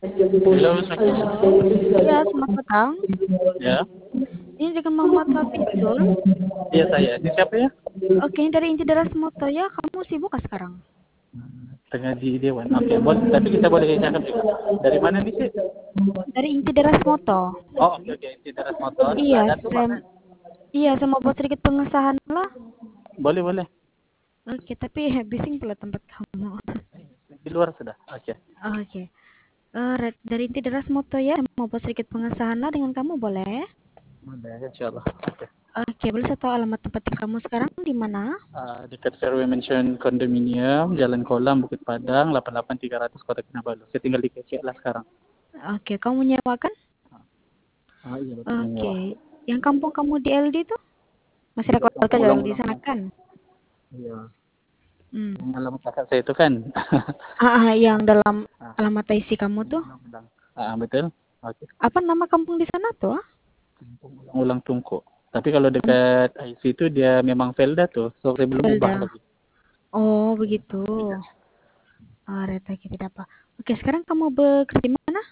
Halo, Sakina. Halo. Ya, selamat petang. Ya, Ini dengan Muhammad Taufik, betul? iya saya. Ini siapa ya? Oke, ini dari Inti Deras Moto ya. Kamu sibuk kah sekarang? Tengah di Dewan. Oke, boleh. Tapi kita boleh cakap juga. Dari mana nih sih? Dari Inti Deras Moto. Oh, oke oke. Di teras motor. Iya, Ada tuh saya mana? mau buat sedikit pengesahan lah. Boleh boleh. Oke, tapi bising pula tempat kamu. Di luar sudah. Oke. Oke. Dari Inti Deras Moto ya, saya mau buat sedikit pengesahan lah dengan kamu, boleh? Boleh, insyaallah. Oke. Oke, boleh saya tahu alamat tempat kamu sekarang di mana? Dekat Fairway Mansion Condominium, Jalan Kolam, Bukit Padang, 88300 Kota Kinabalu. Saya tinggal di KC lah sekarang. Oke, kamu menyewakan? Iya betul menyewa. Oke. Yang kampung kamu di LD tuh? Masih ada Iya, keluarga kampung yang di ulang-ulang sana tungku. kan? Iya. Hmm. Yang alamat kakak saya itu kan. Yang dalam Ah, alamat IC kamu tuh? ulang-ulang. Betul. Oke. Apa nama kampung di sana tuh? Kampung ulang tungku. Tapi kalau dekat IC itu dia memang Felda tuh, so saya belum ubah Felda. lagi. Oh, begitu. Iya. Reta tidak apa. Oke, sekarang kamu bekerja di mana?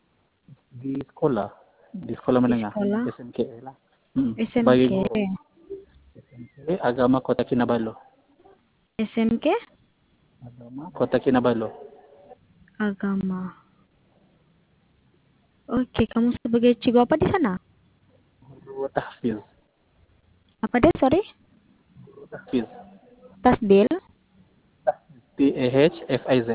Di sekolah Di menengah, sekolah SMK lah. Sebagai SMK. guru SMK Agama Kota Kinabalu. SMK Agama Kota Kinabalu. Agama. Oke, kamu sebagai cikgu apa di sana? Guru tahfiz. Apa deh, sorry? Guru tahfiz. Tasdil. TAHFIZ.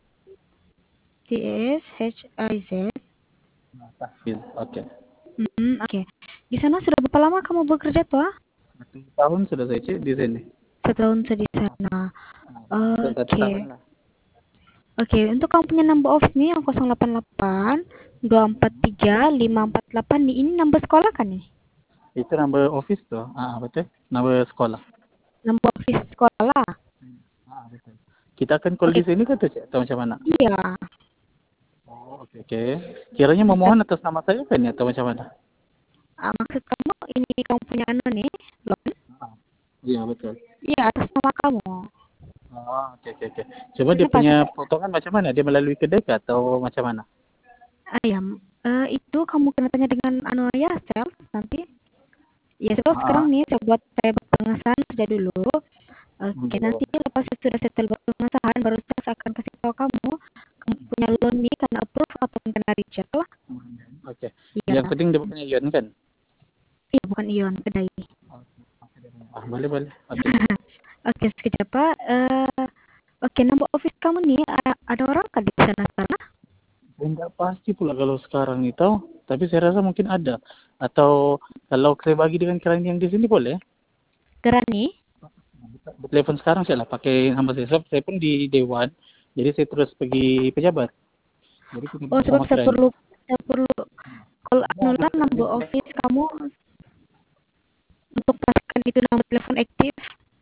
TSHIZ. Tahfiz. Oke. Oke. Di sana sudah berapa lama kamu bekerja tuh? 1 tahun sudah saya cek di sini. Setahun saya di sana. Sudah 1 tahun Oke. lah. Oke, untuk kamu punya number office nih yang 088 243 548 nih. Ini number sekolah kan nih? Itu number office tuh. Betul. Number sekolah. Number office sekolah. Betul. Kita akan call Oke, di sini kan tuh, Cek? Atau macam mana? iya. Oh, oke oke. Kiranya memohon atas nama saya kan ya atau macam mana? Maksud kamu ini kamu punya anu nih, loan? Ah, iya betul. Iya, atas nama kamu. Oke oke oke. Coba dia Kenapa? punya potongan macam mana? Dia melalui kedai kah atau macam mana? Ya, itu kamu kena tanya dengan anu ya, sales nanti. Ya, sebab sekarang Ah, nih saya buat pengesahan saja dulu. Oke, boleh nanti boleh. lepas sudah settle buat pengesahan, baru saya akan kasih tahu kamu punya loan nih karena approve atau kena reject lah. Oke. Iya, Yang penting dia punya ion kan? iya bukan Ion, kedai. Boleh boleh. Oke. Oke, sekejap Pak. Oke, nama office kamu nih ada orang kan di sana sekarang? Enggak pasti pula kalau sekarang itu, tapi saya rasa mungkin ada. Atau kalau saya bagi dengan kalian yang di sini boleh? Gerani? Telepon sekarang saya lah pakai nama saya. Sebab saya pun di Dewan. Jadi saya terus pergi pejabat. Jadi kita Oh, sebab sama klien. saya perlu kalau anu lah number office kamu untuk pastikan itu nomor telepon aktif.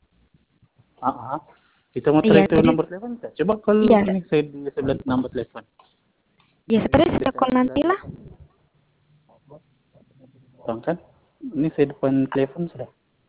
Kita mau try Iya, itu jadi nomor telepon kan? Coba call iya, ini saya di sebelah nomor telepon. iya setelah Di saya call nanti lah. 998. Bang kan? Ini saya depan telepon sudah.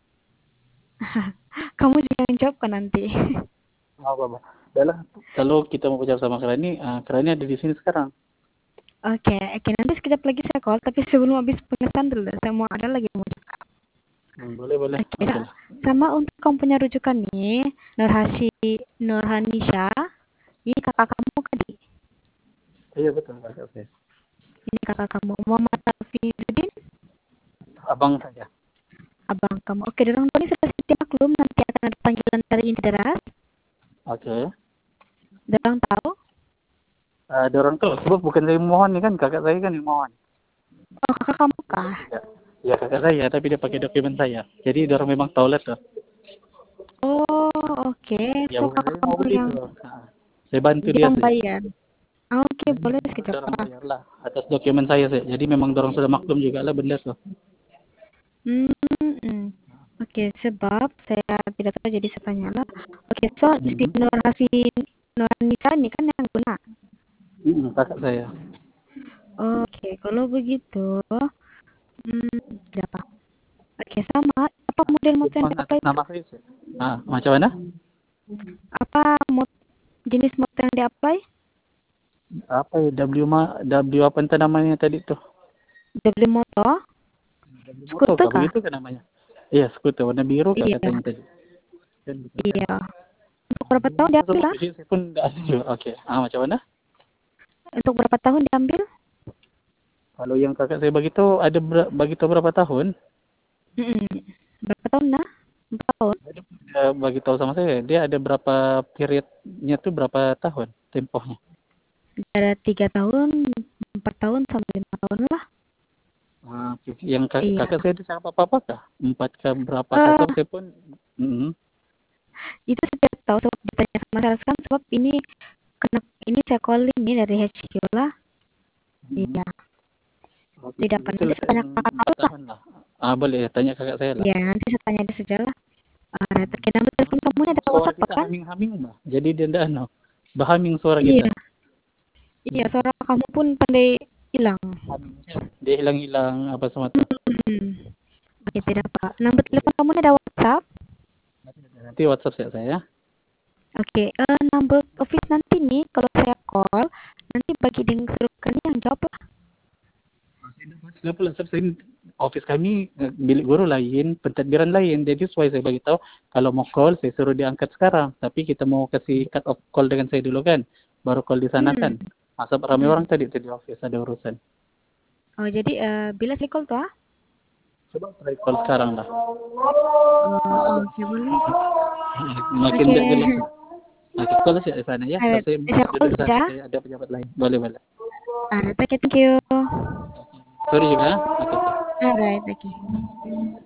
Kamu juga yang jawab kan nanti. Apa? Adalah kalau kita mau bicara sama Kerani, Kerani ada di sini sekarang. Oke, nanti sekejap lagi saya call, tapi sebelum habis pengesahan dulu, saya mau ada lagi mau cakap. Boleh boleh. Oke, Oke lah. sama untuk kamu punya rujukan nih, Nurhanisha, ini kakak kamu kan? Iya betul kakak saya. Ini kakak kamu, Muhammad Tafizuddin, Abang saja. abang kamu. Oke, orang tua ini sudah setia maklum, nanti akan ada panggilan dari ini deras. Oke. Dorang tahu? Ada orang tuh, sebab bukan saya mohon nih kan, kakak saya kan yang mohon. Oh, kakak kamu kah? Ya, ya kakak saya, tapi dia pakai dokumen saya. Jadi orang memang tahu lah tuh. Oh, oke. Ya So, bukan kakak saya mau kamu beli yang tuh. Saya bantu dia saja. bayar. Oke, boleh sekejap, Orang Pak. bayar lah atas dokumen saya sih. Jadi memang orang sudah maklum juga lah benda tuh. Oke, sebab saya tidak tahu jadi saya tanya lah. Oke, so si Nurhanisa ini kan yang guna. Kakak saya. Oke, kalau begitu, berapa? Oke, sama. Apa model motor yang Mohon atas di-apply itu? nama saya sih. Macam mana? Apa jenis motor yang di-apply? apa ya, W apa entah namanya tadi tuh. W motor, W motor skuter kah kah? begitu kan namanya? Iya, skuter warna biru kah Iya, katanya tadi. Kan gitu kan. iya. Untuk berapa tahun Masuk diambil lah? posisi saya pun enggak ada juga. Oke. Macam mana? Untuk berapa tahun diambil? Kalau yang kakak saya bagi tahu ada bagi tahu berapa tahun? Berapa tahun nah? 4 tahun. Dia bagi tahu sama saya, dia ada berapa periodnya tuh berapa tahun tempohnya. Ada 3 tahun, 4 tahun sampai 5 tahun lah. Yang Iya. kakak saya itu siapa apa kah? 4 kah berapa kah? Eh, Saya pun itu saya tidak tahu sebab ditanya sama saya sekarang sebab ini ini saya calling nih dari HQ lah. Iya. Tidak pernah nanti saya tanya kakak 4 tahu lah. tahun lah. Boleh tanya kakak saya lah. Iya, nanti saya tanya dia saja lah. Terkait nomor telepon kamu ini ada Suara WhatsApp kita kan? haming-haming bah. Jadi dia ndak bahaming suara Iya. kita. Iya, suara kamu pun pandai hilang. Dia hilang-hilang apa semua tuh. Oke, tidak Pak. Nomor telepon kamu ini ada WhatsApp? Nanti WhatsApp saya. Oke, nomor office nanti nih kalau saya call nanti bagi dengan suruhkan yang jawab lah. Sudah pula saya office kami bilik guru lain, pentadbiran lain. Jadi sesuai saya bagi tahu kalau mau call saya suruh diangkat sekarang. Tapi kita mau kasih cut off call dengan saya dulu kan. Baru call di sana kan. Masa ramai orang tadi di office ada urusan. Oh, jadi bila saya call tuh ah? Coba try call sekarang lah. Oke, boleh. Makin Oke. tidak jelas. Oke, call saya di sana ya. Saya Saya call duduk di sana. saja. Saya ada pejabat lain. Boleh. Alright, thank you. Sorry juga. Oke. Alright, thank you.